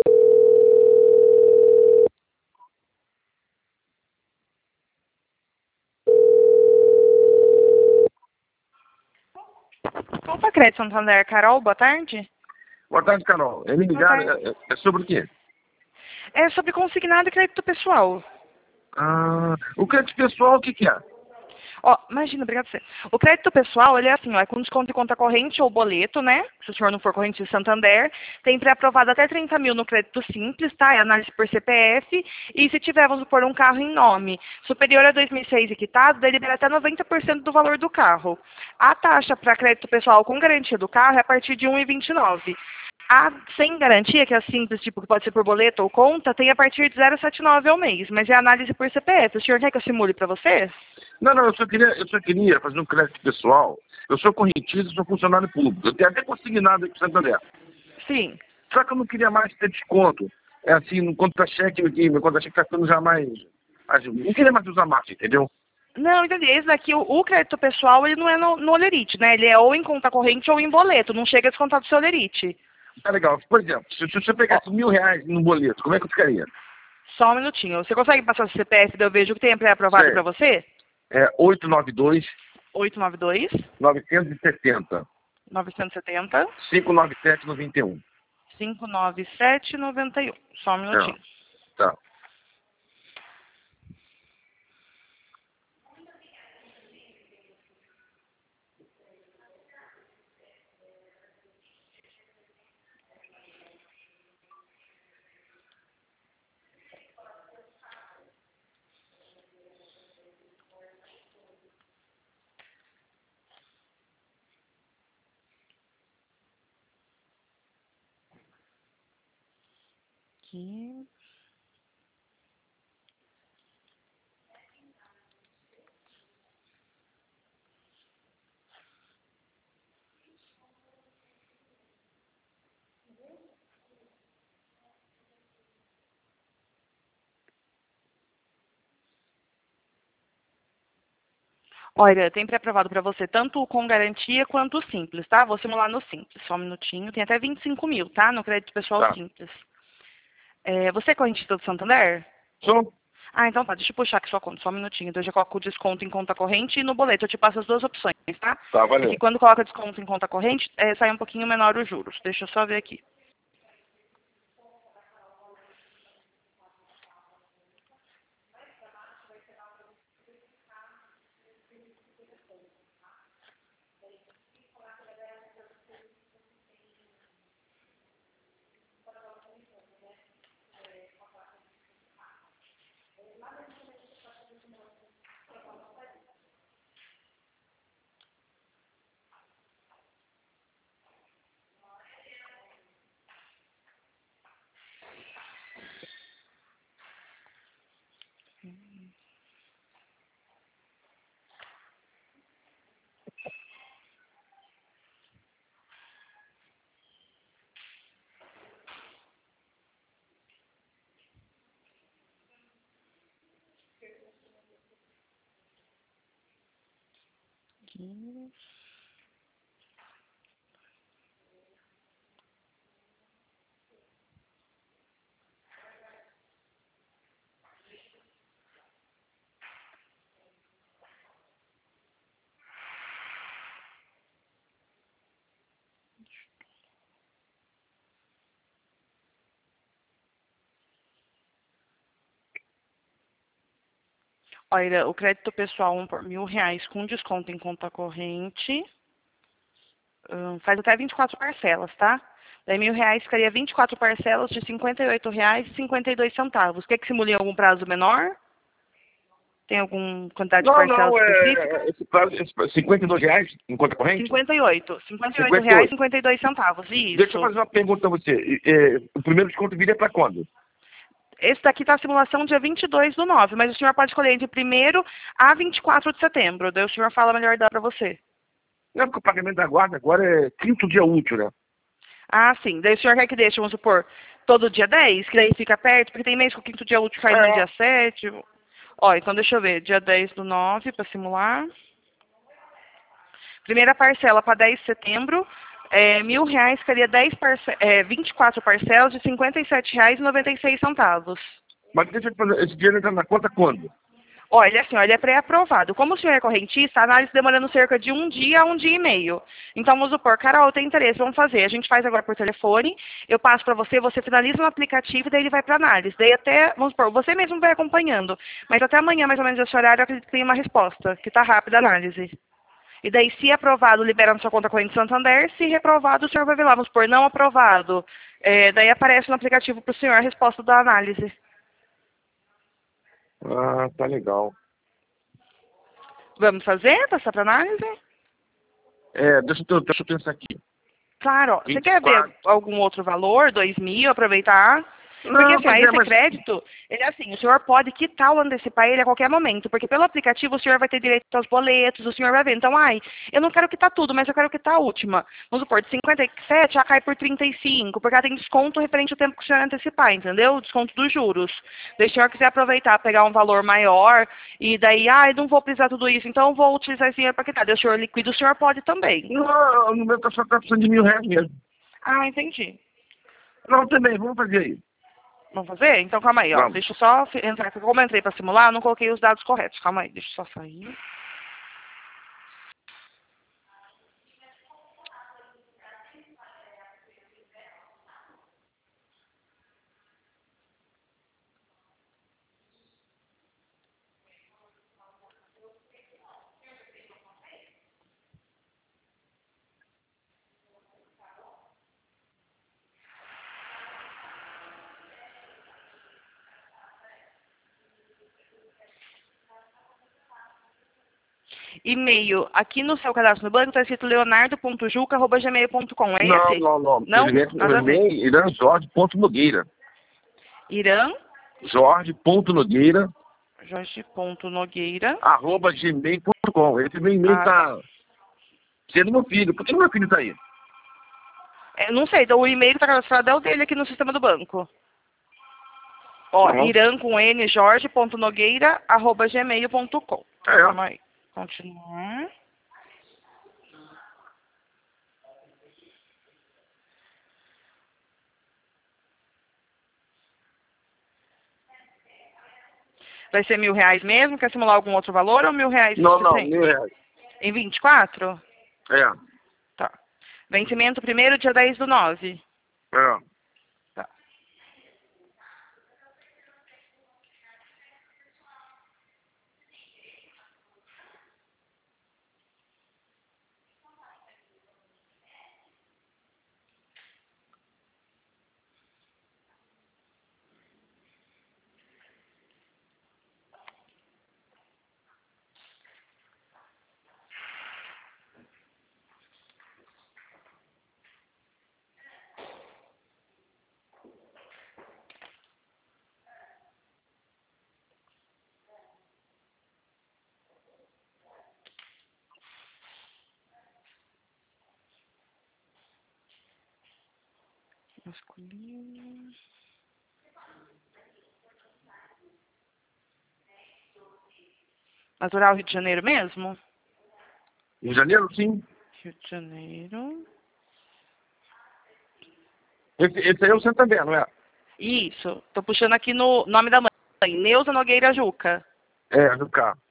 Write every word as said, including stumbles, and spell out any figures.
Opa, Crédito Santander, Carol, boa tarde. Boa tarde, Carol. É me ligar, é, é sobre o quê? É sobre consignado e crédito pessoal. Ah, o crédito pessoal, o que que é? Ó, imagina, obrigado a você. O crédito pessoal, ele é assim, ó, é com desconto em conta corrente ou boleto, né? Se o senhor não for corrente de Santander, tem pré-aprovado até trinta mil no crédito simples, tá? É análise por C P F. E se tiver, vamos supor, um carro em nome superior a dois mil e seis e quitado, daí libera até noventa por cento do valor do carro. A taxa para crédito pessoal com garantia do carro é a partir de um vírgula vinte e nove. A sem garantia, que é a simples, tipo, que pode ser por boleto ou conta, tem a partir de zero vírgula setenta e nove ao mês, mas é análise por C P F. O senhor quer que eu simule para você? Não, não, eu só queria, eu só queria fazer um crédito pessoal. Eu sou correntista, sou funcionário público. Eu tenho até consignado aqui em Santander. Sim. Só que eu não queria mais ter desconto. É assim, no contra-cheque aqui, meu contra-cheque está ficando já mais... Não queria mais usar marca, entendeu? Não, entendi. Esse daqui, o, o crédito pessoal, ele não é no, no Olerite, né? Ele é ou em conta corrente ou em boleto. Não chega a descontar do seu Olerite. Tá legal. Por exemplo, se, se você pegasse Ó, mil reais no boleto, como é que eu ficaria? só um minutinho. Você consegue passar o C P F, daí eu vejo que tem pré-aprovado para Sei. você? É oito nove dois, oito nove dois, nove sete zero, nove sete zero, cinco nove sete nove um. cinco nove sete nove um. Só um É, minutinho. tá. Aqui. Olha, tem pré-aprovado para você tanto o com garantia quanto o simples, tá? Vou simular no simples, só um minutinho. Tem até vinte e cinco mil, tá? No crédito pessoal Tá. simples. É, você é correntista do Santander? Sou? Ah, então tá, deixa eu puxar aqui sua conta, só um minutinho. Então eu já coloco o desconto em conta corrente e no boleto eu te passo as duas opções, tá? Tá, É que valeu. quando coloca desconto em conta corrente, é, sai um pouquinho menor os juros. Deixa eu só ver aqui. Aqui. Olha, o crédito pessoal um por mil reais com desconto em conta corrente. Hum, faz até vinte e quatro parcelas, tá? Daí mil reais ficaria vinte e quatro parcelas de cinquenta e oito reais e cinquenta e dois centavos. Quer que simule algum prazo menor? Tem alguma quantidade de Não, parcelas não, específica? é. Esse prazo, esse, cinquenta e dois reais em conta corrente? cinquenta e oito. cinquenta e oito cinquenta e reais e oito. cinquenta e dois centavos. Deixa eu Isso. fazer uma pergunta a você. E, é, o primeiro desconto viria para quando? Esse daqui tá a simulação dia vinte e dois do nove, mas o senhor pode escolher entre primeiro a vinte e quatro de setembro. Daí o senhor fala a melhor data para você. Não, porque o pagamento da guarda agora é quinto dia útil, né? Ah, sim. Daí o senhor quer que deixe, vamos supor, todo dia dez, que daí fica perto, porque tem mês que o quinto dia útil cai no É. dia sete. Ó, então deixa eu ver, dia dez do nove para simular. Primeira parcela para dez de setembro, É, mil reais ficaria dez parce é, vinte e quatro parcelas de cinquenta e sete reais e noventa e seis centavos. Mas deixa eu te fazer, esse dinheiro entra na conta quando? Olha, assim, olha, é pré-aprovado. Como o senhor é correntista, a análise demorando cerca de um dia a um dia e meio. Então, vamos supor, Carol, eu tenho interesse, vamos fazer. A gente faz agora por telefone, eu passo para você, você finaliza no aplicativo e daí ele vai para análise. Daí até, vamos supor, você mesmo vai acompanhando. Mas até amanhã, mais ou menos, esse horário, eu acredito que tem uma resposta, que está rápida a análise. E daí, se aprovado, libera na sua conta corrente Santander. Se reprovado, o senhor vai ver lá, vamos supor, não aprovado. É, daí aparece no aplicativo para o senhor a resposta da análise. Ah, tá legal. Vamos fazer? Passar para análise? É, deixa eu, deixa eu pensar aqui. Claro. Ó, você quer vinte e quatro. ver algum outro valor? Dois mil, aproveitar? Porque Não, assim, ó, mas é, esse mas... crédito, ele é assim, o senhor pode quitar ou antecipar ele a qualquer momento, porque pelo aplicativo o senhor vai ter direito aos boletos, o senhor vai ver. Então, ai, eu não quero quitar tudo, mas eu quero quitar a última. Vamos supor, de cinquenta e sete já cai por trinta e cinco, porque ela tem desconto referente ao tempo que o senhor antecipar, entendeu? Desconto dos juros. Se o senhor quiser aproveitar, pegar um valor maior, e daí, ai, não vou precisar tudo isso, então eu vou utilizar esse dinheiro para quitar. Daí o senhor liquida, o senhor pode também. Não, no meu tá só tá precisando de mil reais mesmo. Ah, entendi. Não, também, vamos fazer aí. Vamos fazer? Então, calma aí, ó. Vamos. Deixa eu só fi- entrar aqui. Como eu entrei para simular, eu não coloquei os dados corretos. Calma aí, deixa eu só sair. E-mail. Aqui no seu cadastro no banco está escrito leonardo ponto juca arroba gmail ponto com. É Não, esse? não, não. Não? Irã, Nada a ver. Irã Jorge ponto Nogueira. Irã, Jorge ponto Nogueira, Jorge ponto Nogueira. arroba gmail ponto com. Esse meu e-mail Ah, tá. tá sendo meu filho. Por que meu filho tá aí? É, não sei, então o e-mail que está cadastrado é o dele aqui no sistema do banco. Ó, Uhum. irã com N, jorge ponto nogueira arroba gmail ponto com. É. Calma aí. Continuar. Vai ser mil reais mesmo? Quer simular algum outro valor ou mil reais Não, não, suficiente? mil reais. Em vinte e quatro? É, Tá. Vencimento primeiro, dia dez do nove. é. Tá. Masculino. Natural Rio de Janeiro mesmo? Em janeiro, sim. Rio de Janeiro. Esse, esse aí é o Santander, não é? Isso. Tô puxando aqui no nome da mãe. Neuza Nogueira Juca. É, no carro.